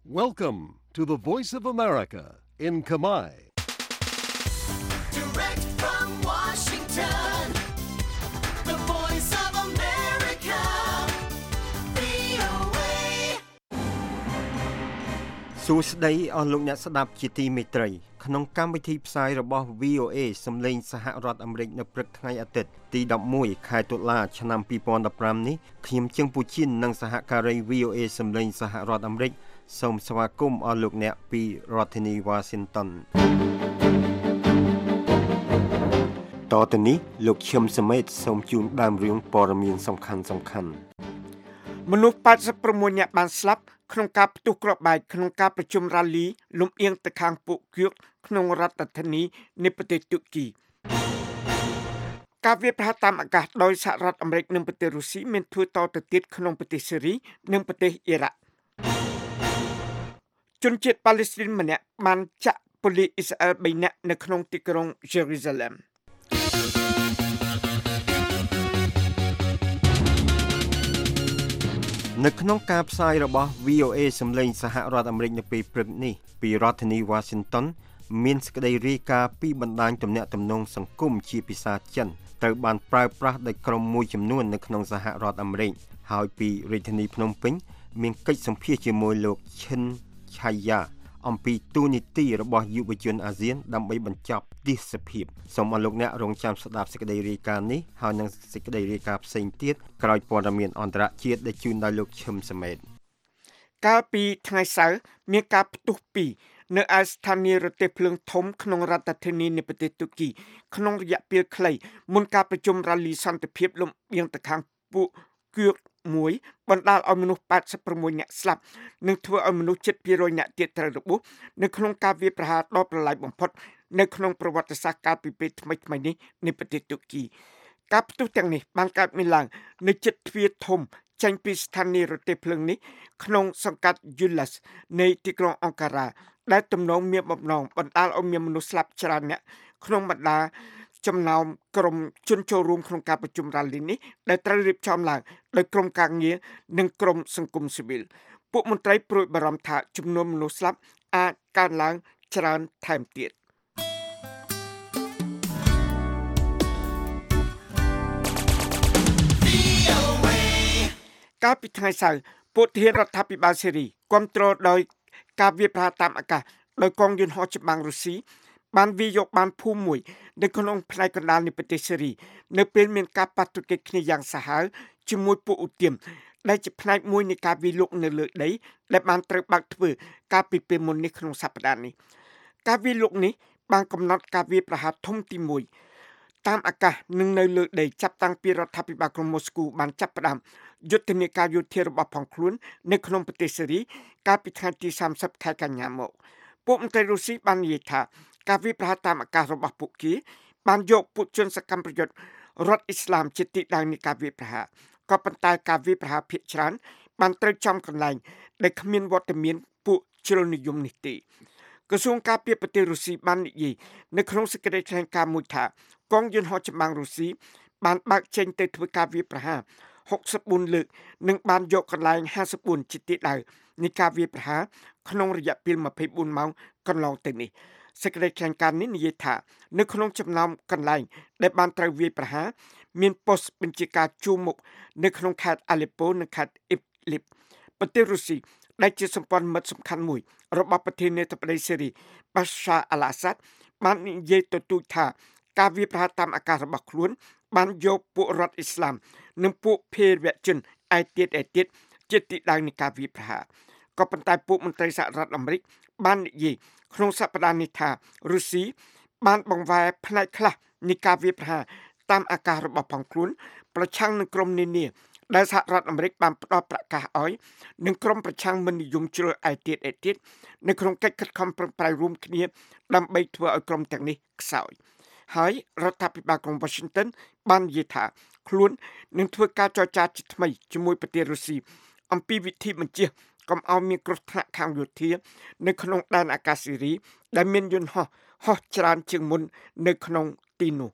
Welcome to the Voice of America in Khmer. Direct from Washington, the Voice of America, VOA. សួស្តីអស់លោកអ្នកស្ដាប់ជាទីមេត្រីក្នុងកម្មវិធីផ្សាយរបស់ VOA សំឡេងសហរដ្ឋអាមេរិកនៅព្រឹកថ្ងៃអាទិត្យទី11ខែតុលាឆ្នាំ2015នេះខ្ញុំជើងពូជីននិងសហការី VOA សំឡេងសហរដ្ឋអាមេរិកសូមស្វាគមន៍អស់លោកអ្នកពីរដ្ឋធានី Washington តទៅនេះលោកឈឹមសមេតសូមជូនដើមរឿងព័ត៌មានសំខាន់មនុស្ស86នាក់បានស្លាប់ក្នុងការផ្ទុះគ្រាប់បែកក្នុងការប្រជុំរ៉ាលីលំអៀងទៅខាងពួកគៀកក្នុងរដ្ឋធានីនៃប្រទេសទូគីការវាយប្រហារតាមអាកាសដោយសហរដ្ឋអាមេរិកនិងប្រទេសរុស្ស៊ីមានធ្វើតទៅទៀតក្នុងប្រទេសសេរីនិងប្រទេសអ៊ីរ៉ាក់ជនជាតិប៉ាឡេស្ទីនម្នាក់បានចាក់ប៉ូលីសអ៊ីស្រាអែល3នាក់នៅក្នុងទីក្រុងយេរូសាឡឹមនៅក្នុងការផ្សាយរបស់ VOA សម្លេងសហរដ្ឋអាមេរិកនៅពេលព្រឹកនេះពីរដ្ឋធានី Washington មានសេចក្តីរាយការណ៍ពីបណ្ដាញទំនាក់ទំនងសង្គមជាភាសាចិនត្រូវបានប្រើប្រាស់ដោយក្រុមមួយចំនួននៅក្នុងសហរដ្ឋអាមេរិកហើយពីរាជធានីភ្នំពេញមានកិច្ចសម្ភាសជាមួយលោកឈិនឆៃយ៉ាអំពីទូនីតិរបស់យុវជនអាស៊ានដើម្បីបញ្ចប់ទេសភាពសូមអរលោកអ្នករងចាំស្ដាប់សេចក្តីរាយការណ៍នេះហើយនឹងសេចក្តីរាយការណ៍ផ្សេងទៀតក្រោយព័ត៌មានអន្តរជាតិដែលជូនដោយលោកឈឹមសមេតកាលពីថ្ងៃសៅរ៍មានការផ្ទុះពីនៅឯស្ថានីយរទេះភ្លើងធំក្នុងរដ្ឋធានីនៃប្រទេសទូគីក្នុងរយៈពេលខ្លីមុនការប្រជុំរ៉ាលីសន្តិភាពលំអៀងទៅខាងពួកគឿកមួយបណ្ដាលឲ្យមនុស្ស86នាក់ស្លាប់និងធ្វើឲ្យមនុស្សជិត200នាក់ទៀតត្រូវរបួសនៅក្នុងការវាយប្រហារដ៏ប្រឡាយបំផុតនៅក្នុងប្រវត្តិសាស្ត្រកាលពីពេលថ្មីៗនេះនៃប្រទេសទូគីការផ្ទុះទាំងនេះបានកើតមានឡើងនៅជិតទ្វារធំចេញពីស្ថានីយរទេះភ្លើងនេះក្នុងសង្កាត់ Yulas នៃទីក្រុងអង្ការ៉ាដែលទំនងមានបំណងបណ្ដាលឲ្យមានមនុស្សស្លាប់ច្រើនអ្នកក្នុងបណ្ដាចំណោមក្រុមជនចូលរួមក្នុងការប្រជុំរ៉ាលីនេះដែលត្រូវរៀបចំឡើងដោយក្រុមការងារនិងក្រុមសង្គមស៊ីវិលពួកមន្ត្រីព្រួយបារម្ភថាចំនួនមនុស្សស្លាប់អាចកើនឡើងច្រើនថែមទៀតកាលពីថ្ងៃសៅរ៍ពួកធានរដ្ឋាភិបាលសេរីគាំទ្រដោយការវាយប្រហារតាមអាកាសដោយកងយន្តហោះច្បាំងរុស្ស៊ីបានវាយយកបានភូមិមួយនៅក្នុងផ្នែកកណ្ដាលនៃប្រទេសសេរីនៅពេលមានការប៉ះទង្គិចគ្នាយ៉ាងសាហាវជាមួយពួកឧទាមដែលជាផ្នែកមួយនៃការវាយលុកនៅលើដីដែលបានត្រូវបើកធ្វើកាលពីពេលមុននេះក្នុងសប្តាហ៍នេះការវាយលុកនេះបានកំណត់ការវាយប្រហារធំទី1តាមអាកាសនិងនៅលើដីចាប់តាំងពីរដ្ឋាភិបាលក្រុងម៉ូស្គូបានចាប់ផ្ដើមយុទ្ធនាការយោធារបស់ផងខ្លួននៅក្នុងប្រទេសសេរីកាលពីថ្ងៃទី30ខែកញ្ញាមកពួកមន្ត្រីរុស្ស៊ីបាននិយាយថាការវាយប្រហារតាមអាកាសរបស់ពួកគេបានយកពួកជនសកម្មប្រយុទ្ធរដ្ឋអ៊ីស្លាមជាទីតាំងនៃការវាយប្រហារក៏ប៉ុន្តែការវាយប្រហារភាគច្រើនបានត្រូវចំកន្លែងដែលគ្មានវត្តមានពួកជ្រុលនិយមនេះទេក្រសួងការពារប្រទេសរុស្ស៊ីបាននិយាយនៅក្នុងសេចក្តីថ្លែងការណ៍មួយថាកងយន្តហោះចម្បាំងរុស្ស៊ីបានបើកចេញទៅធ្វើការវាយប្រហារ64លើកនិងបានយកកន្លែង54ជាទីដៅនៃការវាយប្រហារក្នុងរយៈពេល24ម៉ោងកន្លងទៅនេះសេចក្តីថ្លែងការណ៍នេះនិយាយថានៅក្នុងចំណោមកន្លែងដែលបានត្រូវវាយប្រហារមានប៉ុស្តិ៍បញ្ជាការជួរមុខនៅក្នុងខេត្តអាឡេប៉ូនិងខេត្តអ៊ីបលីបប្រទេសរុស្ស៊ីដែលជាសម្ព័ន្ធមិត្តសំខាន់មួយរបស់ប្រធានាធិបតីសេរីបាសាអាល់អាសាដបាននិយាយទទូចថាការវាយប្រហារតាមអាកាសរបស់ខ្លួនបានយកពួករដ្ឋអ៊ីស្លាមនិងពួកភេរវជនឯទៀតជាទីដៅនៃការវាយប្រហារក៏ប៉ុន្តែពួកមន្ត្រីសហរដ្ឋអាមេរិកបាននិយាយក្នុងសប្តាហ៍នេះថារុស្ស៊ីបានបង្វែរផ្នែកខ្លះនៃការវាយប្រហារតាមអាកាសរបស់ផងខ្លួនប្រឆាំងនឹងក្រុមនានាដែលសហរដ្ឋអាមេរិកបានផ្ដល់ប្រកាសឲ្យនឹងក្រុមប្រឆាំងមិននិយមជ្រុលឯទៀតនៅក្នុងកិច្ចខិតខំប្រឹងប្រែងរួមគ្នាដើម្បីធ្វើឲ្យក្រុមទាំងនេះខ្សោយហើយរដ្ឋាភិបាលក្រុង Washington បាននិយាយថាខ្លួននឹងធ្វើការចរចាជាថ្មីជាមួយប្រទេសរុស្ស៊ីអំពីវិធីបញ្ជាកុំឲ្យមានគ្រោះថ្នាក់ខាងយោធានៅក្នុងដែនអាកាសសេរីដែលមានយន្តហោះច្រើនជាងមុននៅក្នុងទីនោះ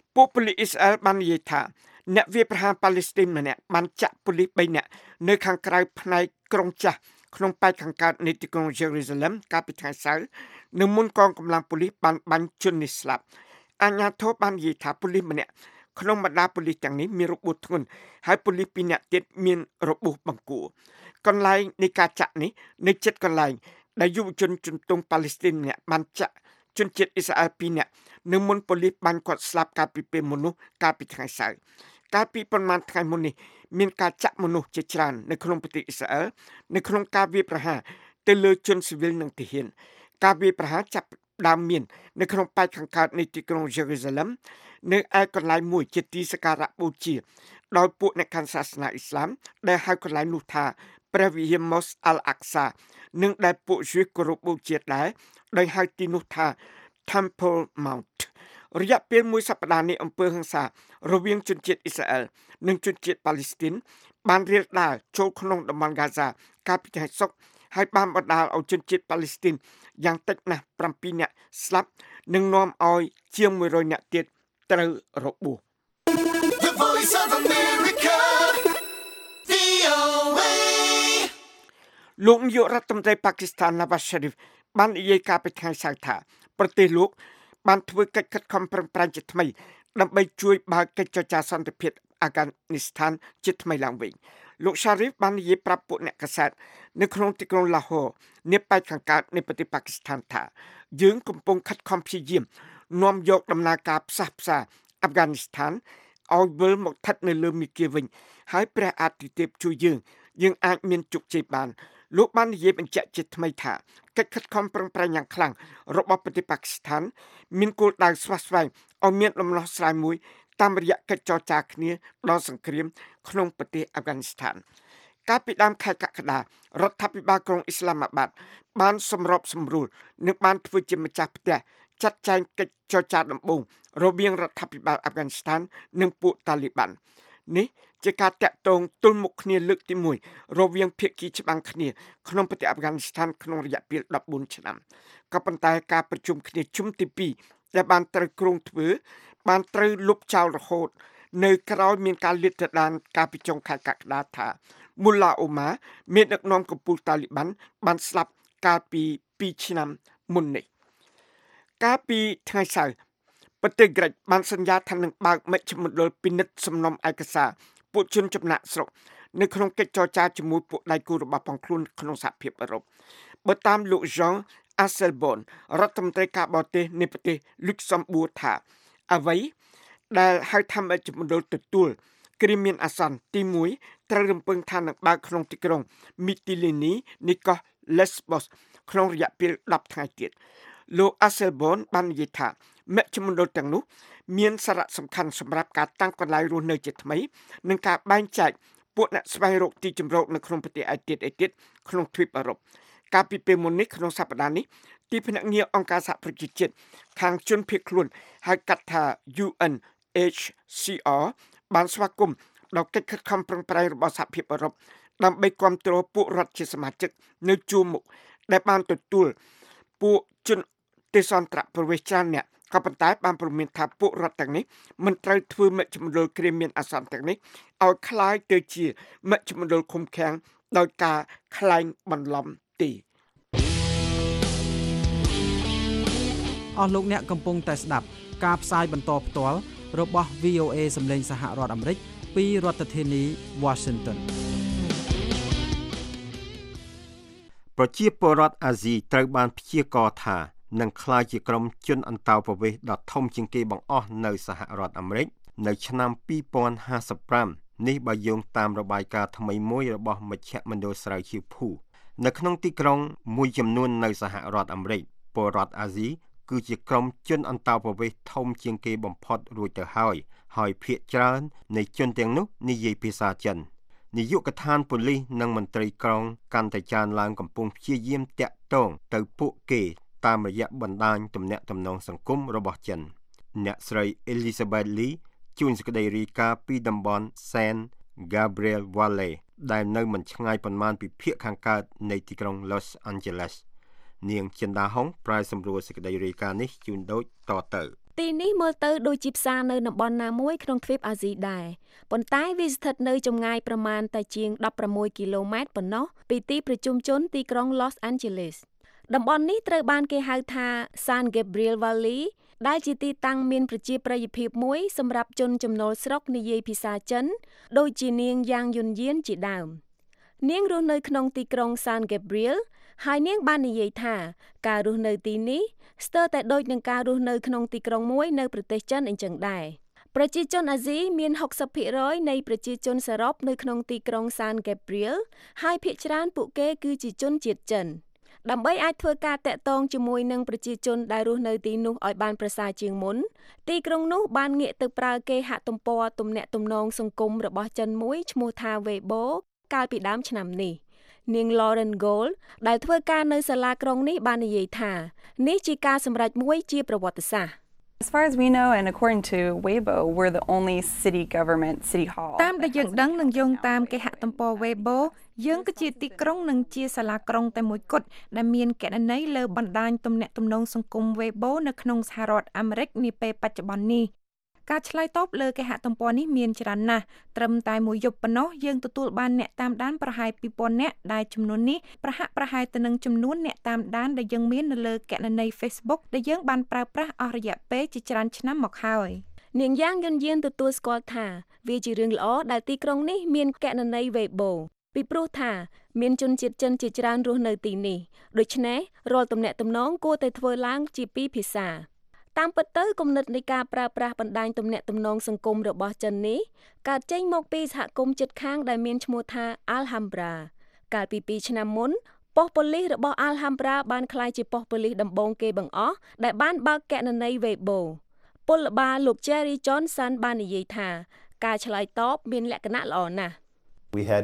ពួកប៉ូលីសអ៊ីស្រាអែលបាននិយាយថាអ្នកវាយប្រហារប៉ាឡេស្ទីនម្នាក់បានចាក់ប៉ូលីស3នាក់នៅខាងក្រៅផ្នែកក្រុងចាស់ក្នុងប៉ែកខាងកើតនៃទីក្រុងយេរូសាឡឹមកាលពីថ្ងៃសៅរ៍នៅមុនកងកម្លាំងប៉ូលីសបានបាញ់ជននេះស្លាប់អាជ្ញាធរបាននិយាយថាប៉ូលីសម្នាក់ក្នុងបណ្ដាប៉ូលីសទាំងនេះមានរបួសធ្ងន់ហើយប៉ូលីស2នាក់ទៀតមានរបួសបង្គួរកន្លែងនៃការចាក់នេះនៅជិតកន្លែងដែលយុវជនជំទង់ប៉ាឡេស្ទីនម្នាក់បានចាក់ជនជាតិអ៊ីស្រាអែល2នាក់នៅមុនប៉ូលីសបាញ់គាត់ស្លាប់កាលពីពេលមុននោះកាលពីថ្ងៃសៅរ៍កាលពីប្រមាណថ្ងៃមុននេះមានការចាក់មនុស្សជាច្រើននៅក្នុងប្រទេសអ៊ីស្រាអែលនៅក្នុងការវាយប្រហារទៅលើជនស៊ីវិលនិងទាហានការវាយប្រហារចាប់ដើមមាននៅក្នុងប៉ែកខាងកើតនៃទីក្រុងយេរូសាឡឹមនៅឯកន្លែងមួយជាទីសក្ការៈបូជាដោយពួកអ្នកកាន់សាសនាអ៊ីស្លាមដែលហៅកន្លែងនោះថាព្រះវិហារ Mosque Al-Aqsa និងដែលពួកយូសគោរពបូជាដែរដោយហៅទីនោះថា Temple Mount រយៈពេលមួយសប្តាហ៍នេះអំពើហិង្សារវាងជនជាតិអ៊ីស្រាអែលនិងជនជាតិប៉ាឡេស្ទីនបានរាលដាលចូលក្នុងតំបន់ហ្គាហ្សាកាលពីថ្ងៃសុក្រហើយបានបណ្ដាលឲ្យជនជាតិប៉ាឡេស្ទីនយ៉ាងតិចណាស់7នាក់ស្លាប់និងនាំឲ្យជាង100នាក់ទៀតត្រូវរបួស The Voice of America, VOA. លោកនាយករដ្ឋមន្ត្រីប៉ាគីស្ថាន Nawaz Sharif បាននិយាយកាលពីថ្ងៃសៅរ៍ថាប្រទេសលោកបានធ្វើកិច្ចខិតខំប្រឹងប្រែងជាថ្មីដើម្បីជួយបើកកិច្ចចរចាសន្តិភាពអាហ្គានីស្ថានជាថ្មីឡើងវិញលោក Sharif បាននិយាយប្រាប់ពួកអ្នកកាសែតនៅក្នុងទីក្រុង Lahore នាប៉ែកខាងកើតនៃប្រទេសប៉ាគីស្ថានថាយើងកំពុងខិតខំព្យាយាមនាំយកដំណើរការផ្សះផ្សាអាហ្គានីស្ថានឲ្យវិលមកស្ថិតនៅលើមាគ៌ាវិញហើយព្រះអាទិទេពជួយយើងអាចមានជោគជ័យបានលោកបាននិយាយបញ្ជាក់ជាថ្មីថាកិច្ចខិតខំប្រឹងប្រែងយ៉ាងខ្លាំងរបស់ប្រទេសប៉ាគីស្ថានមានគោលដៅស្វះស្វែងឲ្យមានដំណោះស្រាយមួយតាមរយៈកិច្ចចរចាគ្នាដល់សង្គ្រាមក្នុងប្រទេសអាហ្គានីស្ថានកាលពីដើមខែកក្កដារដ្ឋាភិបាលក្រុងអ៊ីស្លាមាបាតបានសម្របសម្រួលនិងបានធ្វើជាម្ចាស់ផ្ទះចាត់ចែងកិច្ចចរចាដំបូងរវាងរដ្ឋាភិបាលអាហ្គានីស្ថាននិងពួកតាលីបាននេះជាការតាក់ទងទល់មុខគ្នាលើកទី1រវាងភាគីច្បាំងគ្នាក្នុងប្រទេសអាហ្គានីស្ថានក្នុងរយៈពេល14ឆ្នាំក៏ប៉ុន្តែការប្រជុំគ្នាជុំទី2ដែលបានត្រូវគ្រោងធ្វើបានត្រូវលុបចោលរហូតនៅក្រោយមានការលាតត្រដាងកាលពីចុងខែកក្កដាថាមូឡាអូម៉ាមានដឹកនាំកំពូលតាលីបានបានស្លាប់កាលពី2ឆ្នាំមុននេះកាលពីថ្ងៃសៅរ៍ប្រទេសក្រិចបានសន្យាថានឹងបើកមជ្ឈមណ្ឌលពិនិត្យសំណុំឯកសារពួកជនចំណាក់ស្រុកនៅក្នុងកិច្ចចរចាជាមួយពួកដៃគូរបស់ផងខ្លួនក្នុងសហភាពអឺរ៉ុបបើតាមលោក Jean Asselborn រដ្ឋមន្ត្រីការបរទេសនៃប្រទេស Luxembourg ថាអ្វីដែលហៅថាមជ្ឈមណ្ឌលទទួលគ្រាមានអាសន្នទី1ត្រូវរំពឹងថានឹងបើកក្នុងទីក្រុង Mytilene នៃកោះ Lesbos ក្នុងរយៈពេល10ថ្ងៃទៀតលោក Asselborn បាននិយាយថាមជ្ឈមណ្ឌលទាំងនោះមានសារៈសំខាន់សម្រាប់ការតាំងកន្លែងរស់នៅជាថ្មីនិងការបែងចែកពួកអ្នកស្វែងរកទីជម្រកនៅក្នុងប្រទេសឯទៀតក្នុងទ្វីបអឺរ៉ុបកាលពីពេលមុននេះក្នុងសប្តាហ៍នេះទីភ្នាក់ងារអង្គការសហប្រជាជាតិខាងជនភៀសខ្លួនហៅកាត់ថា UNHCR បានស្វាគមន៍ដល់កិច្ចខិតខំប្រឹងប្រែងរបស់សហភាពអឺរ៉ុបដើម្បីគាំទ្រពួករដ្ឋជាសមាជិកនៅជួរមុខដែលបានទទួលពួកជនទេសន្តរប្រវេសច្រើនអ្នកក៏ប៉ុន្តែបានព្រមានថាពួករដ្ឋទាំងនេះមិនត្រូវធ្វើមជ្ឈមណ្ឌលគ្រាមានអាសន្នទាំងនេះឲ្យคล้ายទៅជាមជ្ឈមណ្ឌលឃុំឃាំងដោយការក្លែងបន្លំទេអស់លោកអ្នកកំពុងតែស្ដាប់ការផ្សាយបន្តផ្ទាល់របស់ VOA សម្លេងសហរដ្ឋអាមេរិកពីរដ្ឋធានី Washington ប្រជាពលរដ្ឋអាស៊ីត្រូវបានព្យាករណ៍ថានឹងក្លាយជាក្រុមជនអន្តោប្រវេសន៍ដ៏ធំជាងគេបង្អស់នៅសហរដ្ឋអាមេរិកនៅឆ្នាំ2055នេះបើយោងតាមរបាយការណ៍ថ្មីមួយរបស់មជ្ឈមណ្ឌលស្រាវជ្រាវភូនៅក្នុងទីក្រុងមួយចំនួននៅសហរដ្ឋអាមេរិកពលរដ្ឋអាស៊ីគឺជាក្រុមជនអន្តោប្រវេសន៍ធំជាងគេបំផុតរួចទៅហើយភាគច្រើននៃជនទាំងនោះនិយាយភាសាចិននាយកដ្ឋានប៉ូលីសនិងមន្ត្រីក្រុងកាន់តែច្រើនឡើងកំពុងព្យាយាមតាក់ទងទៅពួកគេតាមរយៈបណ្ដាញទំនាក់ទំនងសង្គមរបស់ចិនអ្នកស្រី Elizabeth Lee ជួនសេចក្តីរាយការណ៍ពីតំបន់ San Gabriel Valley ដែលនៅមិនឆ្ងាយប៉ុន្មានពីភាគខាងកើតនៃទីក្រុង Los Angeles នាងចិនដាហុងប្រាយសម្រួលសេចក្តីរាយការណ៍នេះជូនដូចតទៅទីនេះមើលទៅដូចជាផ្សារនៅតំបន់ណាមួយក្នុងទ្វីបអាស៊ីដែរប៉ុន្តែវាស្ថិតនៅចម្ងាយប្រមាណតែជាង16គីឡូម៉ែត្រប៉ុណ្ណោះពីទីប្រជុំជនទីក្រុង Los Angeles តំបន់នេះត្រូវបានគេហៅថា San Gabriel Valley ដែលជាទីតាំងមានប្រជាប្រិយភាពមួយសម្រាប់ជនចំណូលស្រុកនិយាយភាសាចិនដូចជានាងយ៉ាងយុនយានជាដើមនាងរស់នៅក្នុងទីក្រុង San Gabriel ហើយនាងបាននិយាយថាការរស់នៅទីនេះស្ទើរតែដូចនឹងការរស់នៅក្នុងទីក្រុងមួយនៅប្រទេសចិនអញ្ចឹងដែរប្រជាជនអាស៊ីមាន 60% នៃប្រជាជនសរុបនៅក្នុងទីក្រុង San Gabriel ហើយភាគច្រើនពួកគេគឺជាជនជាតិចិនដើម្បីអាចធ្វើការតាក់ទងជាមួយនឹងប្រជាជនដែលរស់នៅទីនោះឲ្យបានប្រសើរជាងមុនទីក្រុងនោះបានងាកទៅប្រើគេហទំព័រទំនាក់ទំនងសង្គមរបស់ចិនមួយឈ្មោះថា Weibo កាលពីដើមឆ្នាំនេះនាង Lauren Gold ដែលធ្វើការនៅសាលាក្រុងនេះបាននិយាយថានេះជាការសម្រេចមួយជាប្រវត្តិសាស្ត្រ As far as we know and according to Weibo we're the only city hall តាមដែលយើងដឹងនឹងយោងតាមគេហទំព័រ Weibo យើងគឺជាទីក្រុងនិងជាសាលាក្រុងតែមួយគត់ដែលមានគណនីលើបណ្ដាញទំនាក់ទំនងសង្គម Weibo នៅក្នុងសហរដ្ឋអាមេរិកនាពេលបច្ចុប្បន្ននេះការឆ្លើយតបលើគេហទំព័រនេះមានច្រើនណាស់ត្រឹមតែមួយយប់ប៉ុណ្ណោះយើងទទួលបានអ្នកតាមដានប្រហែល 2000 នាក់ដែលចំនួននេះប្រហែលទៅនឹងចំនួនអ្នកតាមដានដែលយើងមាននៅលើគណនី Facebook ដែលយើងបានប្រើប្រាស់អស់រយៈពេលជាច្រើនឆ្នាំមកហើយនាងយ៉ាងយុនយានទទួលស្គាល់ថាវាជារឿងល្អដែលទីក្រុងនេះមានគណនី Weibo ពីព្រោះថាមានជនជាតិចិនជាច្រើនរស់នៅទីនេះដូច្នេះរាល់ទំនាក់ទំនងគួរតែធ្វើឡើងជាពីរភាសាតាមពិតទៅគំនិតនៃការប្រើប្រាស់បណ្ដាញទំនាក់ទំនងសង្គមរបស់ចិននេះកើតចេញមកពីសហគមន៍ជិតខាងដែលមានឈ្មោះថា Alhambra កាលពី2ឆ្នាំមុនប៉ុស្តិ៍ប៉ូលីសរបស់ Alhambra បានក្លាយជាប៉ុស្តិ៍ប៉ូលីសដំបូងគេបង្អស់ដែលបានបើកគណនី Weibo ពលបាលលោក Jerry Johnson បាននិយាយថាការឆ្លើយតបមានលក្ខណៈល្អណាស់ We had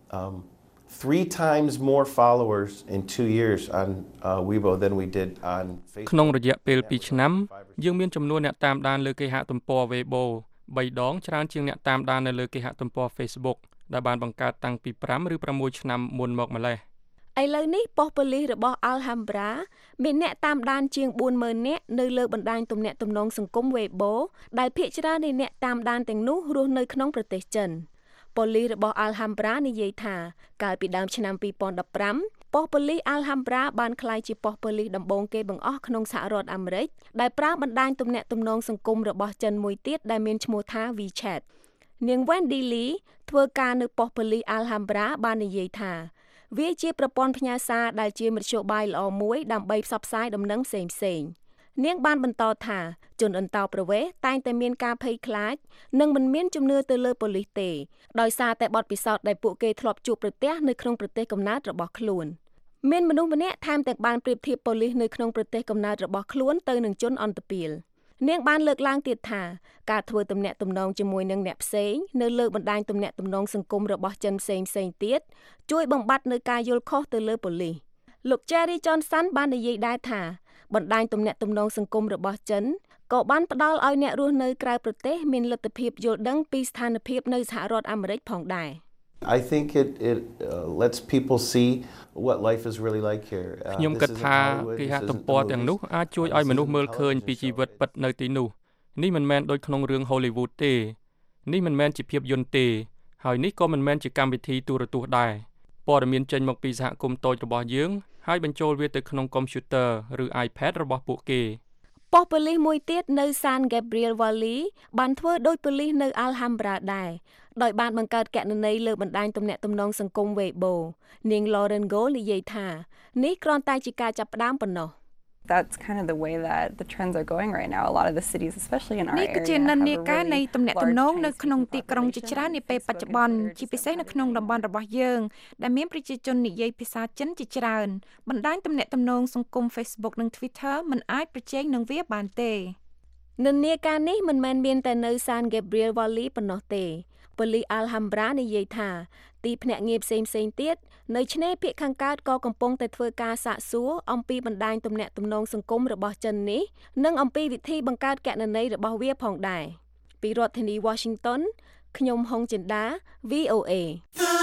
3 times more followers in 2 years on Weibo than we did on Facebook ក្នុងរយៈពេល2ឆ្នាំយើងមានចំនួនអ្នកតាមដានលើគេហទំព័រ Weibo 3 ដងច្រើនជាងអ្នកតាមដាននៅលើគេហទំព័រ Facebook ដែលបានបង្កើតតាំងពី5ឬ6ឆ្នាំមុនមកម្ល៉េះឥឡូវនេះប៉ុស្តិ៍ប៉ូលីសរបស់ Alhambra មានអ្នកតាមដានជាង 40,000 នាក់នៅលើបណ្ដាញទំនាក់ទំនងសង្គម Weibo ដែលភាគច្រើននៃអ្នកតាមដានទាំងនោះរស់នៅក្នុងប្រទេសចិនប៉ូលីសរបស់ Alhambra និយាយថាកាលពីដើមឆ្នាំ2015ប៉ុស្តិ៍ប៉ូលីស Alhambra បានក្លាយជាប៉ុស្តិ៍ប៉ូលីសដំបូងគេបង្អស់ក្នុងសហរដ្ឋអាមេរិកដែលប្រើបណ្ដាញទំនាក់ទំនងសង្គមរបស់ចិនមួយទៀតដែលមានឈ្មោះថា WeChat នាង Wendy Lee ធ្វើការនៅប៉ុស្តិ៍ប៉ូលីស Alhambra បាននិយាយថាវាជាប្រព័ន្ធផ្ញើសារដែលជាមធ្យោបាយល្អមួយដើម្បីផ្សព្វផ្សាយដំណឹងផ្សេងៗនាងបានបន្តថាជនអន្តោប្រវេសន៍តែងតែមានការភ័យខ្លាចនិងមិនមានជំនឿទៅលើប៉ូលីសទេដោយសារតែបទពិសោធន៍ដែលពួកគេធ្លាប់ជួបប្រទះនៅក្នុងប្រទេសកំណើតរបស់ខ្លួនមានមនុស្សម្នាក់ថែមទាំងបានប្រៀបធៀបប៉ូលីសនៅក្នុងប្រទេសកំណើតរបស់ខ្លួនទៅនឹងជនអន្តពាលនាងបានលើកឡើងទៀតថាការធ្វើទំនាក់ទំនងជាមួយនឹងអ្នកផ្សេងនៅលើបណ្ដាញទំនាក់ទំនងសង្គមរបស់ចិនផ្សេងទៀតជួយបំបត្តិនៅការយល់ខុសទៅលើប៉ូលីសលោក Jerry Johnson បាននិយាយដែរថាបណ្ដាញទំនាក់ទំនងសង្គមរបស់ចិនក៏បានផ្ដល់ឲ្យអ្នករស់នៅក្រៅប្រទេសមានលទ្ធភាពយល់ដឹងពីស្ថានភាពនៅសហរដ្ឋអាមេរិកផងដែរ I think it lets people see what life is really like here ខ្ញុំគិតថាគេហទំព័រទាំងនោះអាចជួយឲ្យមនុស្សមើលឃើញពីជីវិតពិតនៅទីនោះនេះមិនមែនដូចក្នុងរឿង Hollywood ទេនេះមិនមែនជាភាពយន្តទេហើយនេះក៏មិនមែនជាកម្មវិធីទូរទស្សន៍ដែរព័ត៌មានចេញមកពីសហគមន៍តូចរបស់យើងហើយបញ្ចូលវាទៅក្នុងកុំព្យូទ័រឬ iPad របស់ពួកគេប៉ុស្តិ៍ប៉ូលីសមួយទៀតនៅ San Gabriel Valley បានធ្វើដូចប៉ូលីសនៅ Alhambra ដែរដោយបានបង្កើតគណនីលើបណ្ដាញទំនាក់ទំនងសង្គម Weibo នាង Lauren Gold និយាយថានេះគ្រាន់តែជាការចាប់ផ្ដើមប៉ុណ្ណោះ That's kind of the way that the trends are going right now. A lot of the cities, especially in our area, នេះគឺជានិន្នាការនៃទំនាក់ទំនងនៅក្នុងទីក្រុងជាច្រើននាពេលបច្ចុប្បន្នជាពិសេសនៅក្នុងតំបន់របស់យើងដែលមានប្រជាជននិយាយភាសាចិនជាច្រើនបណ្ដាញទំនាក់ទំនងសង្គម Facebook និង Twitter មិនអាចប្រជែងនឹងវាបានទេនិន្នាការនេះមិនមែនមានតែនៅ San Gabriel Valley ប៉ុណ្ណោះទេប៉ូលីស Alhambra និយាយថាទីភ្នាក់ងារផ្សេងទៀតនៅឆ្នេរភាគខាងកើតក៏កំពុងតែធ្វើការសាកសួរអំពីបណ្ដាញទំនាក់ទំនងសង្គមរបស់ចិននេះនិងអំពីវិធីបង្កើតគណនីរបស់វាផងដែរពីរដ្ឋធានី Washington ខ្ញុំហុងចិន្តា VOA The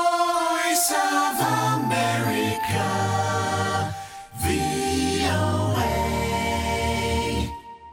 Voice of America VOA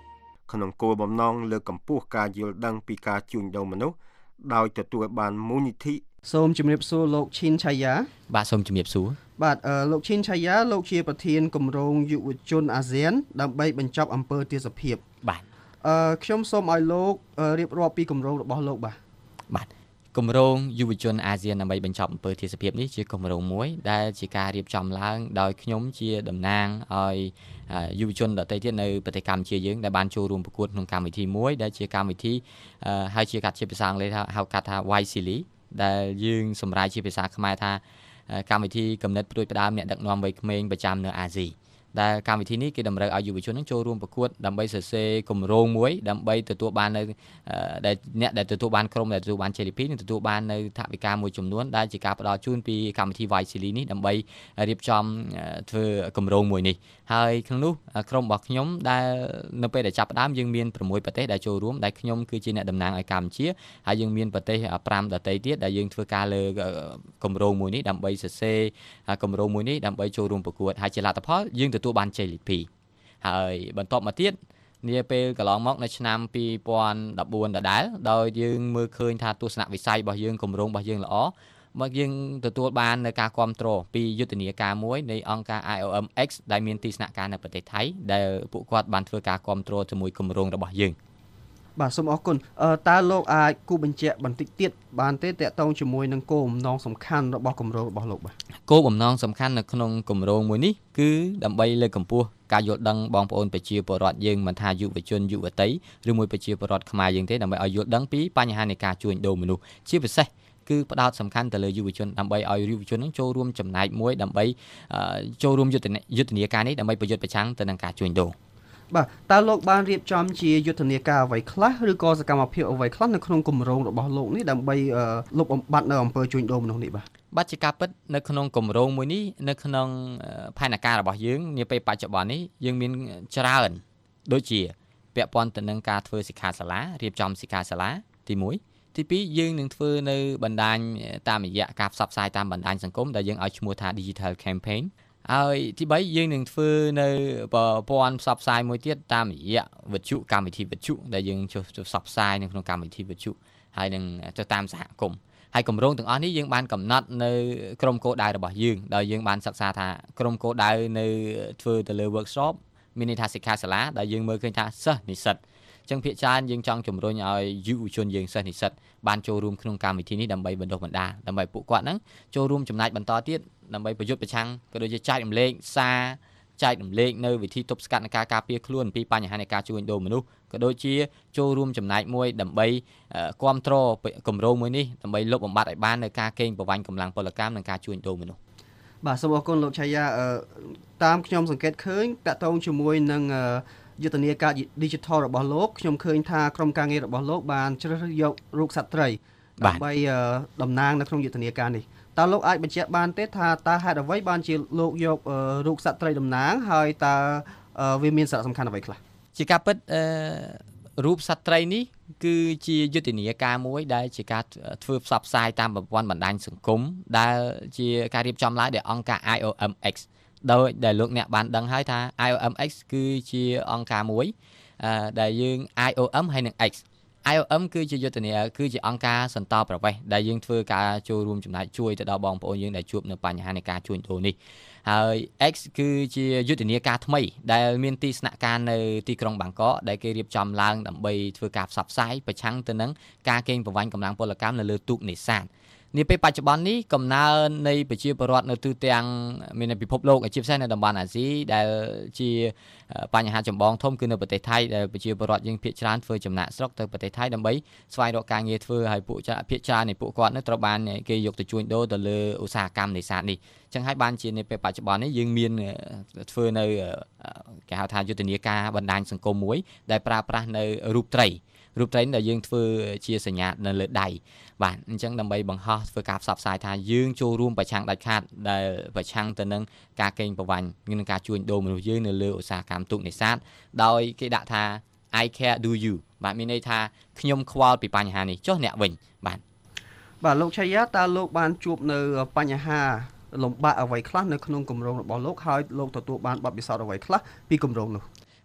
ក្នុងគោលបំណងលើកកម្ពស់ការយល់ដឹងពីការជួញដូរមនុស្សដោយទទួលបានមូលនិធិសូមជម្រាបសួរលោកឈិនឆាយាបាទសូមជម្រាបសួរបាទលោកឈិនឆាយាលោកជាប្រធានគម្រោងយុវជនអាស៊ានដើម្បីបញ្ចប់អំពើទាសភាពបាទខ្ញុំសូមឲ្យលោករៀបរាប់ពីគម្រោងរបស់លោកបាទគម្រោងយុវជនអាស៊ានដើម្បីបញ្ចប់អំពើទាសភាពនេះជាគម្រោងមួយដែលជាការរៀបចំឡើងដោយខ្ញុំជាតំណាងឲ្យយុវជនដទៃទៀតនៅប្រទេសកម្ពុជាយើងដែលបានចូលរួមប្រកួតក្នុងកម្មវិធីមួយដែលជាកម្មវិធីហើយជាកាត់ជាភាសាអង់គ្លេសហៅកាត់ថា YSEALI ដែលយើងសម្រាយជាភាសាខ្មែរថាកម្មវិធីកំណត់ព្រួយផ្ដើមអ្នកដឹកនាំវ័យក្មេងប្រចាំនៅអាស៊ីដែលកម្មវិធីនេះគេតម្រូវឲ្យយុវជននឹងចូលរួមប្រកួតដើម្បីសរសេរគម្រោងមួយដើម្បីទទួលបាននៅអ្នកដែលទទួលបានក្រុមដែលទទួលបានជ័យលាភីនឹងទទួលបាននៅថវិកាមួយចំនួនដែលជាការផ្ដល់ជូនពីកម្មវិធី YSEALI នេះដើម្បីរៀបចំធ្វើគម្រោងមួយនេះហើយក្នុងនោះក្រុមរបស់ខ្ញុំដែលនៅពេលដែលចាប់ផ្ដើមយើងមាន6ប្រទេសដែលចូលរួមដែលខ្ញុំគឺជាអ្នកតំណាងឲ្យកម្ពុជាហើយយើងមានប្រទេស5ដទៃទៀតដែលយើងធ្វើការលើគម្រោងមួយនេះដើម្បីសរសេរគម្រោងមួយនេះដើម្បីចូលរួមប្រកួតហើយជាលទ្ធផលយើងទទួលបានជ័យលាភីហើយបន្ទាប់មកទៀតនាពេលកន្លងមកនៅឆ្នាំ2014ដដែលដោយយើងមើលឃើញថាទស្សនវិស័យរបស់យើងគម្រោងរបស់យើងល្អមកយើងទទួលបាននៅការគ្រប់គ្រងពីយុទ្ធនាការមួយនៃអង្គការ IOMX ដែលមានទីស្នាក់ការនៅប្រទេសថៃដែលពួកគាត់បានធ្វើការគ្រប់គ្រងជាមួយគម្រោងរបស់យើងបាទសូមអរគុណតើលោកអាចគូបញ្ជាក់បន្តិចទៀតបានទេតកតងជាមួយនឹងគោលបំណងសំខាន់របស់គម្រោងរបស់លោកបាទគោលបំណងសំខាន់នៅក្នុងគម្រោងមួយនេះគឺដើម្បីលើកកម្ពស់ការយល់ដឹងបងប្អូនប្រជាពលរដ្ឋយើងមិនថាយុវជនយុវតីឬមួយប្រជាពលរដ្ឋខ្មែរយើងទេដើម្បីឲ្យយល់ដឹងពីបញ្ហានៃការជួញដូរមនុស្សជាពិសេសគឺផ្ដោតសំខាន់ទៅលើយុវជនដើម្បីឲ្យយុវជននឹងចូលរួមចំណែកមួយដើម្បីចូលរួមយុទ្ធនាការនេះដើម្បីប្រយុទ្ធប្រឆាំងទៅនឹងការជួញដូរបាទតើលោកបានរៀបចំជាយុទ្ធនាការអ្វីខ្លះឬក៏សកម្មភាពអ្វីខ្លះនៅក្នុងគម្រោងរបស់លោកនេះដើម្បីលុបបំបាត់នៅអំពើជួញដូរមនុស្សនេះបាទជាការពិតនៅក្នុងគម្រោងមួយនេះនៅក្នុងផែនការរបស់យើងនាពេលបច្ចុប្បន្ននេះយើងមានច្រើនដូចជាពាក់ព័ន្ធទៅនឹងការធ្វើសិក្ខាសាលារៀបចំសិក្ខាសាលាទី1ទី2យើងនឹងធ្វើនៅបណ្ដាញតាមរយៈការផ្សព្វផ្សាយតាមបណ្ដាញសង្គមដែលយើងឲ្យឈ្មោះថា Digital Campaign ហើយទី3យើងនឹងធ្វើនៅប្រព័ន្ធផ្សព្វផ្សាយមួយទៀតតាមរយៈវិទ្យុកម្មវិធីវិទ្យុដែលយើងចុះផ្សព្វផ្សាយនៅក្នុងកម្មវិធីវិទ្យុហើយនឹងទៅតាមសហគមន៍ហើយគម្រោងទាំងអស់នេះយើងបានកំណត់នៅក្រុមគោលដៅរបស់យើងដោយយើងបានសិក្សាថាក្រុមគោលដៅនៅធ្វើទៅលើ workshop មានន័យថាសិក្ខាសាលាដែលយើងមើលឃើញថាសិស្សនិស្សិតចឹងភាគច្រើនយើងចង់ជំរុញឲ្យយុវជនយើងសិស្សនិស្សិតបានចូលរួមក្នុងកម្មវិធីនេះដើម្បីបណ្ដុះបណ្ដាលដើម្បីពួកគាត់ហ្នឹងចូលរួមចំណែកបន្តទៀតដើម្បីប្រយុទ្ធប្រឆាំងក៏ដូចជាចែករំលែកសារចែករំលែកនៅវិធីទប់ស្កាត់នៃការការពារខ្លួនពីបញ្ហានៃការជួញដូរមនុស្សក៏ដូចជាចូលរួមចំណែកមួយដើម្បីគ្រប់គ្រងគម្រោងមួយនេះដើម្បីលុបបំបាត់ឲ្យបាននៅការកេងប្រវ័ញ្ចកម្លាំងពលកម្មនិងការជួញដូរមនុស្សបាទសូមអរគុណលោកឆាយាតាមខ្ញុំសង្កេតឃើញតកតងជាមួយនឹងយុទ្ធនាការ Digital របស់លោកខ្ញុំឃើញថាក្រុមការងាររបស់លោកបានជ្រើសរើសយករូបសត្វត្រីដើម្បីតំណាងនៅក្នុងយុទ្ធនាការនេះតើលោកអាចបញ្ជាក់បានទេថាតើហេតុអ្វីបានជាលោកយករូបសត្វត្រីតំណាងហើយតើវាមានសារៈសំខាន់អ្វីខ្លះជាការពិតរូបសត្វត្រីនេះគឺជាយុទ្ធនាការមួយដែលជាការធ្វើផ្សព្វផ្សាយតាមប្រព័ន្ធបណ្ដាញសង្គមដែលជាការរៀបចំឡើងដោយអង្គការ IOMX ដោយដែលលោកអ្នកបានដឹងហើយថា IOMX គឺជាអង្គការមួយដែលយើង IOM ហើយនិង X IOM គឺជាយុទ្ធនាគឺជាអង្គការសន្តោប្រវេសន៍ដែលយើងធ្វើការចូលរួមចំណែកជួយទៅដល់បងប្អូនយើងដែលជួបនៅបញ្ហានៃការជួញដូរនេះហើយ X គឺជាយុទ្ធនាការថ្មីដែលមានទីស្នាក់ការនៅទីក្រុងបាងកកដែលគេរៀបចំឡើងដើម្បីធ្វើការផ្សព្វផ្សាយប្រឆាំងទៅនឹងការកេងប្រវ័ញ្ចកម្លាំងពលកម្មនៅលើទូកនេសាទនាពេលបច្ចុប្បន្ននេះកំណើននៃប្រជាពលរដ្ឋនៅទូទាំងមានពិភពលោកជាពិសេសនៅតំបន់អាស៊ីដែលជាបញ្ហាចម្បងធំគឺនៅប្រទេសថៃដែលប្រជាពលរដ្ឋយើងភាគច្រើនធ្វើចំណាក់ស្រុកទៅប្រទេសថៃដើម្បីស្វែងរកការងារធ្វើហើយពួកភាគច្រើននៃពួកគាត់នឹងត្រូវបានគេយកទៅជួញដូរទៅលើឧស្សាហកម្មនេសាទនេះចឹងហើយបានជានៅពេលបច្ចុប្បន្ននេះយើងមានធ្វើនៅគេហៅថាយុទ្ធនាការបណ្ដាញសង្គមមួយដែលប្រើប្រាស់នៅរូបត្រីដែលយើងធ្វើជាសញ្ញានៅលើដៃបាទអញ្ចឹងដើម្បីបង្ហោះធ្វើការផ្សព្វផ្សាយថាយើងចូលរួមប្រឆាំងដាច់ខាតដែលប្រឆាំងទៅនឹងការកេងប្រវ័ញ្ចនិងការជួញដូរមនុស្សយើងនៅលើឧស្សាហកម្មទូកនេសាទដោយគេដាក់ថា I care do you បាទមានន័យថាខ្ញុំខ្វល់ពីបញ្ហានេះចុះអ្នកវិញបាទលោកឆាយាតើលោកបានជួបនៅបញ្ហាលំបាកអ្វីខ្លះនៅក្នុងគម្រោងរបស់លោកហើយលោកទទួលបានបទពិសោធន៍អ្វីខ្លះពីគម្រោងនោះ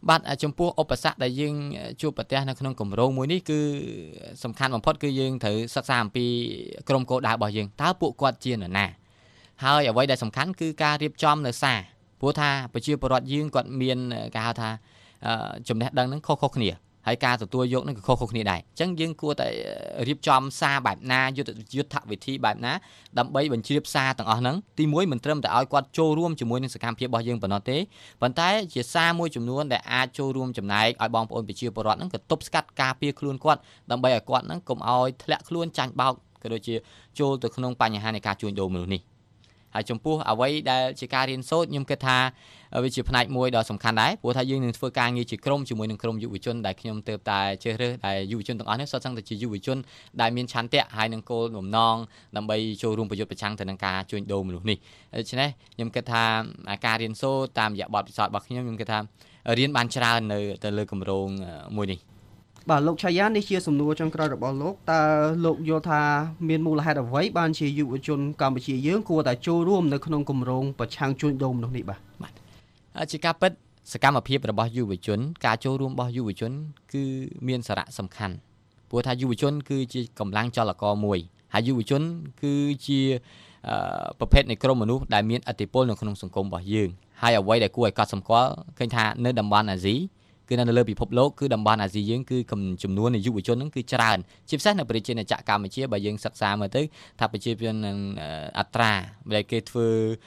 បាទចំពោះឧបសគ្គដែលយើងជួបប្រទះនៅក្នុងគម្រោងមួយនេះគឺសំខាន់បំផុតគឺយើងត្រូវសិក្សាអំពីក្រុមគោលដៅរបស់យើងតើពួកគាត់ជានរណាហើយអ្វីដែលសំខាន់គឺការរៀបចំនៅសារព្រោះថាប្រជាពលរដ្ឋយើងគាត់មានគេហៅថាចំណេះដឹងនឹងខុសៗគ្នាហើយការទទួលយកនឹងក៏ខុសៗគ្នាដែរអញ្ចឹងយើងគួរតែរៀបចំសារបែបណាយុទ្ធវិធីបែបណាដើម្បីបញ្ជ្រាបសារទាំងអស់ហ្នឹងទីមួយមិនត្រឹមតែឲ្យគាត់ចូលរួមជាមួយនឹងសកម្មភាពរបស់យើងប៉ុណ្ណោះទេប៉ុន្តែជាសារមួយចំនួនដែលអាចចូលរួមចំណែកឲ្យបងប្អូនប្រជាពលរដ្ឋហ្នឹងក៏ទប់ស្កាត់ការពារខ្លួនគាត់ដើម្បីឲ្យគាត់ហ្នឹងកុំឲ្យធ្លាក់ខ្លួនចាញ់បោកក៏ដូចជាចូលទៅក្នុងបញ្ហានៃការជួញដូរមនុស្សនេះហើយចំពោះអ្វីដែលជាការរៀនសូត្រខ្ញុំគិតថាវាជាផ្នែកមួយដ៏សំខាន់ដែរព្រោះថាយើងនឹងធ្វើការងារជាក្រុមជាមួយនឹងក្រុមយុវជនដែលខ្ញុំទើបតែជ្រើសរើសដែលយុវជនទាំងអស់នេះសុទ្ធសឹងតែជាយុវជនដែលមានឆន្ទៈហើយនឹងគោលបំណងដើម្បីចូលរួមប្រយុទ្ធប្រឆាំងទៅនឹងការជួញដូរមនុស្សនេះដូច្នេះខ្ញុំគិតថាការរៀនសូត្រតាមរយៈបទពិសោធន៍របស់ខ្ញុំគិតថារៀនបានច្រើននៅទៅលើគម្រោងមួយនេះបាទលោកឆាយានេះជាសំណួរចុងក្រោយរបស់លោកតើលោកយល់ថាមានមូលហេតុអ្វីបានជាយុវជនកម្ពុជាយើងគួរតែចូលរួមនៅក្នុងគម្រោងប្រឆាំងជួញដូរមនុស្សនេះបាទជាការពិតសកម្មភាពរបស់យុវជនការចូលរួមរបស់យុវជនគឺមានសារៈសំខាន់ព្រោះថាយុវជនគឺជាកម្លាំងចលករមួយហើយយុវជនគឺជាប្រភេទនៃក្រុមមនុស្សដែលមានឥទ្ធិពលនៅក្នុងសង្គមរបស់យើងហើយអ្វីដែលគួរឲ្យកត់សម្គាល់ឃើញថានៅតំបន់អាស៊ីគឺនៅលើពិភពលោកគឺតំបន់អាស៊ីយើងគឺចំនួននៃយុវជនហ្នឹងគឺច្រើនជាពិសេសនៅប្រជាជាតិកម្ពុជាបើយើងសិក្សាមើលទៅថាប្រជាជននឹងអត្រាដែលគេធ្វើ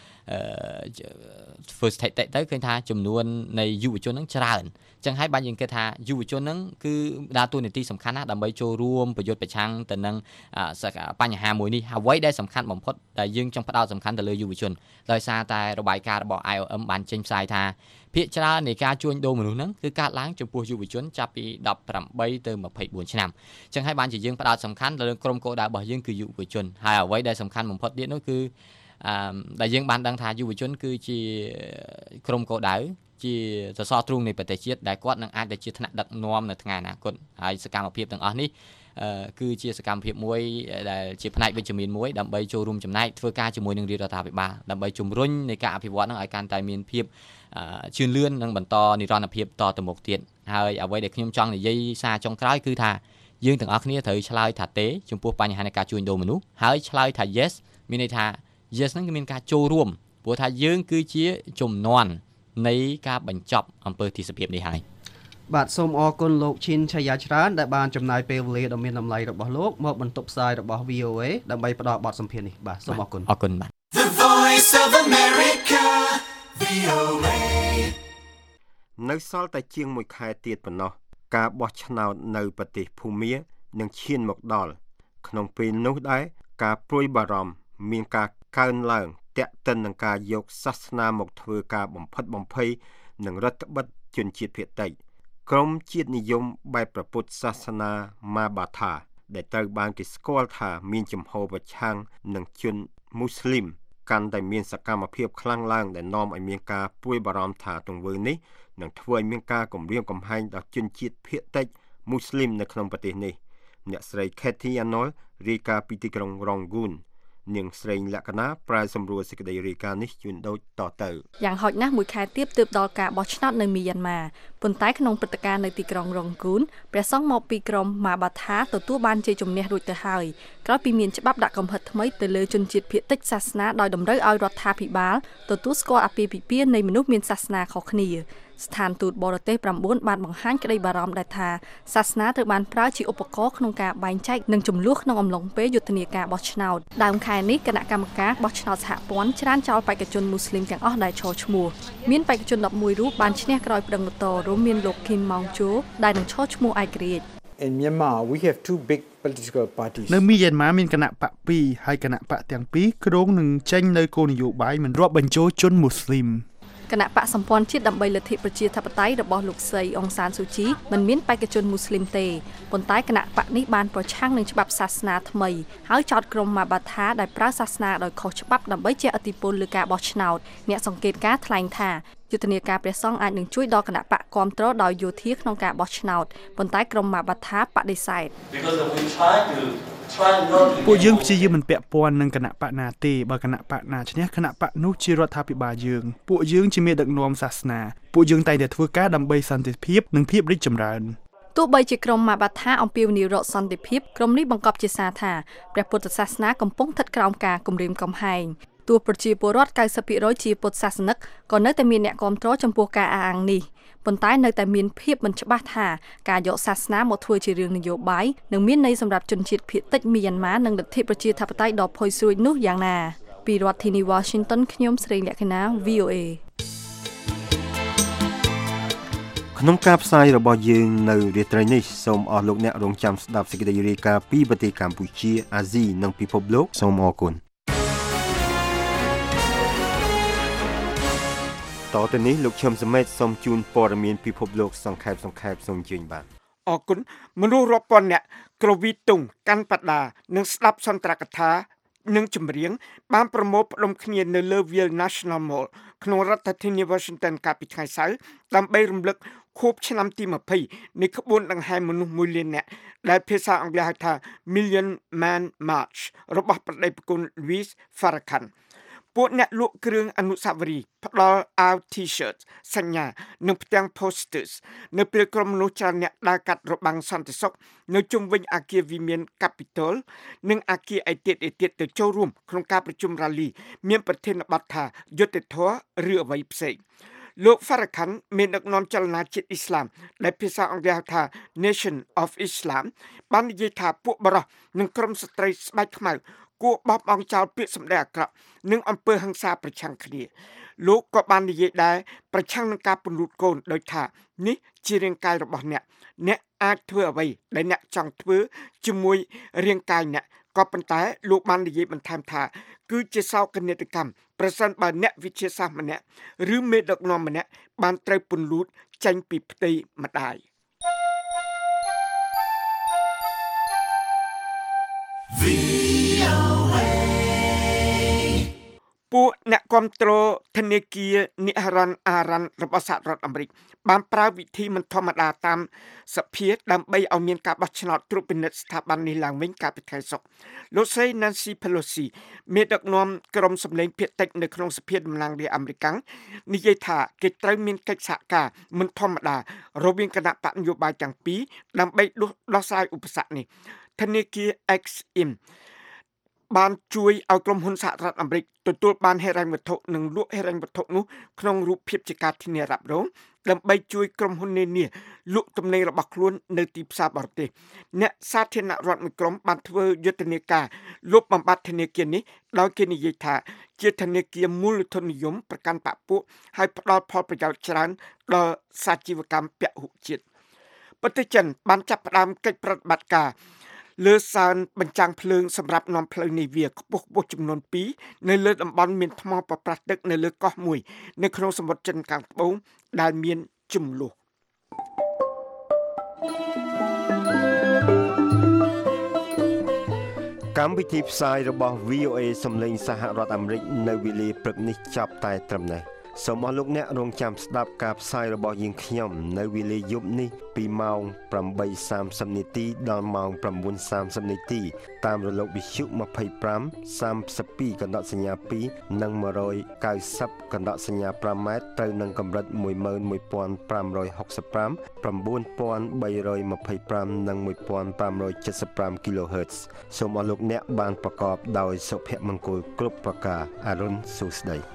ស្ថិតិទៅឃើញថាចំនួននៃយុវជនហ្នឹងច្រើនចឹងហើយបានយើងគិតថាយុវជនហ្នឹងគឺដើរតួនាទីសំខាន់ណាស់ដើម្បីចូលរួមប្រយុទ្ធប្រឆាំងទៅនឹងបញ្ហាមួយនេះអ្វីដែលសំខាន់បំផុតដែលយើងចង់ផ្ដោតសំខាន់ទៅលើយុវជនដោយសារតែរបាយការណ៍របស់ IOM បានចេញផ្សាយថាភាគច្រើននៃការជួញដូរមនុស្សហ្នឹងគឺកើតឡើងចំពោះយុវជនចាប់ពី18ទៅ24ឆ្នាំចឹងហើយបានជាយើងផ្ដោតសំខាន់ទៅលើក្រុមគោលដៅរបស់យើងគឺយុវជនហើយអ្វីដែលសំខាន់បំផុតទៀតនោះគឺដែលយើងបានដឹងថាយុវជនគឺជាក្រុមគោលដៅជាសសរទ្រូងនៃប្រទេសជាតិដែលគាត់នឹងអាចទៅជាថ្នាក់ដឹកនាំនៅថ្ងៃអនាគតហើយសកម្មភាពទាំងអស់នេះគឺជាសកម្មភាពមួយដែលជាផ្នែកវិជ្ជមានមួយដើម្បីចូលរួមចំណែកធ្វើការជាមួយនឹងរដ្ឋាភិបាលដើម្បីជំរុញនៃការអភិវឌ្ឍនឹងឲ្យកាន់តែមានភាពជឿនលឿននិងបន្តនិរន្តរភាពតទៅមុខទៀតហើយអ្វីដែលខ្ញុំចង់និយាយសារចុងក្រោយគឺថាយើងទាំងអស់គ្នាត្រូវឆ្លើយថាទេចំពោះបញ្ហានៃការជួញដូរមនុស្សហើយឆ្លើយថា yes មានន័យថា yes ហ្នឹងគឺមានការចូលរួមព្រោះថាយើងគឺជាជំនាន់នៃការបញ្ចប់អំពើទីសភាពនេះហើយបាទសូមអរគុណលោកឈិនឆាយាច្រើនដែលបានចំណាយពេលវេលាដ៏មានតម្លៃរបស់លោកមកបន្ទប់ផ្សាយរបស់ VOA ដើម្បីផ្ដល់បទសម្ភាសន៍នេះបាទសូមអរគុណបាទ The Voice of America VOA នៅសល់តែជាង1ខែទៀតប៉ុណ្ណោះការបោះឆ្នោតនៅប្រទេសភូមានឹងឈានមកដល់ក្នុងពេលនោះដែរការព្រួយបារម្ភមានការកើនឡើងទាក់ទិននឹងការយកសាសនាមកធ្វើការបំផិតបំភ័យនឹងរដ្ឋបិទជនជាតិភាគតិចក្រមជាតិនិយមបែបព្រះពុទ្ធសាសនាម៉ាបាថាដែលត្រូវបានគេស្គាល់ថាមានចំហប្រឆាំងនឹងជនមូស្លីមកាន់តែមានសកម្មភាពខ្លាំងឡើងដែលនាំឲ្យមានការព្រួយបារម្ភថាទង្វើនេះនឹងធ្វើឲ្យមានការគំរាមកំហែងដល់ជនជាតិភាគតិចមូស្លីមនៅក្នុងប្រទេសនេះអ្នកស្រី Katy Arnold រាយការណ៍ពីទីក្រុង Rangoon នាងស្រីលក្ខណាប្រាយសម្រួលសេចក្តីរាយការណ៍នេះជូនដូចតទៅយ៉ាងហោចណាស់មួយខែទៀតទើបដល់ការបោះឆ្នោតនៅមីយ៉ាន់ម៉ាប៉ុន្តែក្នុងព្រឹត្តិការណ៍នៅទីក្រុងរងគូនព្រះសង្ឃមកពីក្រុមម៉ាបាថាទទួលបានជ័យជំនះរួចទៅហើយក្រោយពីមានច្បាប់ដាក់កំហិតថ្មីទៅលើជនជាតិភាគតិចសាសនាដោយតម្រូវឲ្យរដ្ឋាភិបាលទទួលស្គាល់អាពាហ៍ពិពាហ៍នៃមនុស្សមានសាសនាខុសគ្នាស្ថានទូតបរទេស9បានបង្ហាញក្តីបារម្ភដែលថាសាសនាត្រូវបានប្រើជាឧបករណ៍ក្នុងការបែងចែកនិងចំនួនក្នុងអំឡុងពេលយុទ្ធនាការបោះឆ្នោតដើមខែនេះគណៈកម្មការបោះឆ្នោតសហព័ន្ធច្រានចោលបេក្ខជនមូស្លីមទាំងអស់ដែលឈរឈ្មោះមានបេក្ខជន11រូបបានឈ្នះក្រោយប្តឹងបន្តរួមមានលោក Kim Maung Jo ដែលនឹងឈរឈ្មោះឯករាជ្យ In Myanmar we have two big political parties នៅមីយ៉ាន់ម៉ាមានគណៈបក2ហើយគណៈបកទាំងពីរគ្រោងនឹងចេញនៅគោលនយោបាយមិនរាប់បញ្ចូលជនមូស្លីមគណៈបកសម្ព័ន្ធជាតិដើម្បីលទ្ធិប្រជាធិបតេយ្យរបស់លោកស្រីអុងសានស៊ូជីមិនមានបេក្ខជនមូស្លីមទេប៉ុន្តែគណៈបកនេះបានប្រឆាំងនឹងច្បាប់សាសនាថ្មីហើយចោទក្រុមម៉ាបាថាដែលប្រើសាសនាដោយខុសច្បាប់ដើម្បីជះឥទ្ធិពលលើការបោះឆ្នោតអ្នកសង្កេតការណ៍ថ្លែងថាយុទ្ធនាការព្រះសង្ឃអាចនឹងជួយដល់គណៈបកគាំទ្រដោយយោធាក្នុងការបោះឆ្នោតប៉ុន្តែក្រុមម៉ាបាថាបដិសេធពួកយើងព្យាយាមមិនពាក់ព័ន្ធនឹងគណៈបកណាទេបើគណៈបកណាឈ្នះគណៈបកនោះជារដ្ឋាភិបាលយើងពួកយើងជាមេដឹកនាំសាសនាពួកយើងតែងតែធ្វើការដើម្បីសន្តិភាពនិងភាពរីកចម្រើនទោះបីជាក្រុមម៉ាបាថាអំពាវនាវរកសន្តិភាពក្រុមនេះបង្កប់ជាសារថាព្រះពុទ្ធសាសនាកំពុងស្ថិតក្រោមការគំរាមកំហែងទោះប្រជាពលរដ្ឋ 90% ជាពុទ្ធសាសនិកក៏នៅតែមានអ្នកគាំទ្រចំពោះការអះអាងនេះប៉ុន្តែនៅតែមានភាពមិនច្បាស់ថាការយកសាសនាមកធ្វើជារឿងនយោបាយនឹងមានន័យសម្រាប់ជនជាតិភាគតិចមីយ៉ាន់ម៉ានិងលទ្ធិប្រជាធិបតេយ្យដ៏ផុយស្រួយនោះយ៉ាងណាពីរដ្ឋធានី Washington ខ្ញុំស្រីលក្ខណា VOA ក្នុងការផ្សាយរបស់យើងនៅរាត្រីនេះសូមអស់លោកអ្នករងចាំស្ដាប់សេចក្តីរាយការណ៍ពីប្រទេសកម្ពុជាអាស៊ីនិងពិភពលោកសូមអរគុណតទៅនេះលោកឈឹមសមេតសូមជូនព័ត៌មានពិភពលោកសង្ខេបសូមជឿបាទអរគុណមនុស្សរាប់ពាន់អ្នកក្រវីតុងកាន់បដានិងស្ដាប់សន្ទរកថានិងចម្រៀងបានប្រមូលផ្ដុំគ្នានៅលើវាល National Mall ក្នុងរដ្ឋធានី Washington កាលពីថ្ងៃសៅរ៍ដើម្បីរំលឹកខួបឆ្នាំទី20នៃក្បួនដង្ហែមនុស្ស1លាននាក់ដែលភាសាអង់គ្លេសហៅថា Million Man March របស់ប្រតិប្រគុណ Louis Farrakhanពួកអ្នកលក់គ្រឿងអនុស្សាវរីយ៍ផ្ដល់អាវ T-shirt សញ្ញានិងផ្ទាំង posters នៅពេលក្រុមមនុស្សច្រើនអ្នកដើរកាត់របាំងសន្តិសុខនៅជុំវិញអគារវិមាន Capitol និងអគារឯទៀតទៅចូលរួមក្នុងការប្រជុំរ៉ាលីមានប្រធានបទថាយុត្តិធម៌ឬអ្វីផ្សេងលោក Farrakhan មានដឹកនាំចលនាជាតិអ៊ីស្លាមដែលភាសាអង់គ្លេសហៅថា Nation of Islam បាននិយាយថាពួកបរិសុទ្ធនិងក្រុមស្ត្រីស្បែកខ្មៅគួរបោះបង់ចោលពាក្យសម្ដីអាក្រក់និងអំពើហិង្សាប្រឆាំងគ្នាលោកក៏បាននិយាយដែរប្រឆាំងនឹងការពន្លូតកូនដោយថានេះជារាងកាយរបស់អ្នកអាចធ្វើអ្វីដែលអ្នកចង់ធ្វើជាមួយរាងកាយអ្នកក៏ប៉ុន្តែលោកបាននិយាយបន្ថែមថាគឺជាសោកនាដកម្មប្រសិនបើអ្នកវិទ្យាសាស្ត្រម្នាក់ឬមេដឹកនាំម្នាក់បានត្រូវពន្លូតចេញពីផ្ទៃម្ដាយពួកអ្នកគ្រប់គ្រងធនាគារនិហរណអារ៉ាន់របស់សហរដ្ឋអាមេរិកបានប្រើវិធីមិនធម្មតាតាមសភាដើម្បីឲ្យមានការបោះឆ្នោតត្រួតពិនិត្យស្ថាប័ននេះឡើងវិញកាលពីថ្ងៃសុក្រលោកស្រី Nancy Pelosi មេដឹកនាំក្រុមសម្លេងភាគតិចនៅក្នុងសភាតំណាងរាស្ត្រអាមេរិកនិយាយថាគេត្រូវមានកិច្ចសហការមិនធម្មតារវាងគណៈបកនយោបាយទាំងពីរដើម្បីដោះស្រាយឧបសគ្គនេះធនាគារ XMបានជួយឲ្យក្រុមហ៊ុនសហរដ្ឋអាមេរិកទទួលបានហិរញ្ញវត្ថុនិងលក់ហិរញ្ញវត្ថុនោះក្នុងរូបភាពជាការធានារ៉ាប់រងដើម្បីជួយក្រុមហ៊ុននានាលក់ទំនិញរបស់ខ្លួននៅទីផ្សារបរទេសអ្នកសាធារណរដ្ឋមួយក្រុមបានធ្វើយុទ្ធនាការលុបបំបាត់ធនាគារនេះដោយគេនិយាយថាជាធនាគារមូលធននិយមប្រកាន់បកពួកហើយផ្ដល់ផលប្រយោជន៍ច្រើនដល់សាជីវកម្មពហុជាតិប្រទេសចិនបានចាប់ផ្ដើមកិច្ចប្រតិបត្តិការលើសានបញ្ចាំងភ្លើងសម្រាប់នាំផ្លូវនាវាខ្ពស់ចំនួន2នៅលើតំបន់មានថ្មប្រប្រាស់ទឹកនៅលើកោះមួយនៅក្នុងសមុទ្រចិនខាងត្បូងដែលមានជម្លោះកម្មវិធីផ្សាយរបស់ VOA សំឡេងសហរដ្ឋអាមេរិកនៅវេលាព្រឹកនេះចាប់តែត្រឹមនេះសូមអរលោកអ្នករងចាំស្ដាប់ការផ្សាយរបស់យើងខ្ញុំនៅវេលាយប់នេះពីម៉ោង 8:30 នាទីដល់ម៉ោង 9:30 នាទីតាមរលកវិទ្យុ 25 32 កណ្ដកសញ្ញា 2 និង 190 កណ្ដកសញ្ញា 5 ម៉ែត្រត្រូវនឹងកម្រិត 11565 9325 និង 1575 kHz សូមអរលោកអ្នកបានប្រកបដោយសុភមង្គលគ្រប់ប្រការអរុនសុស្ដី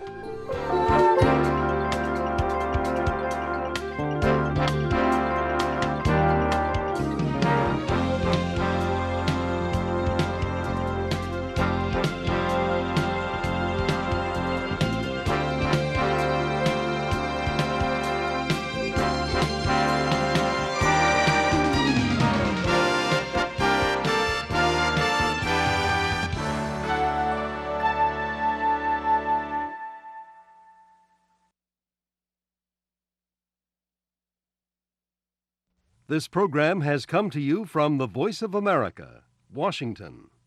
This program has come to you from the Voice of America, Washington.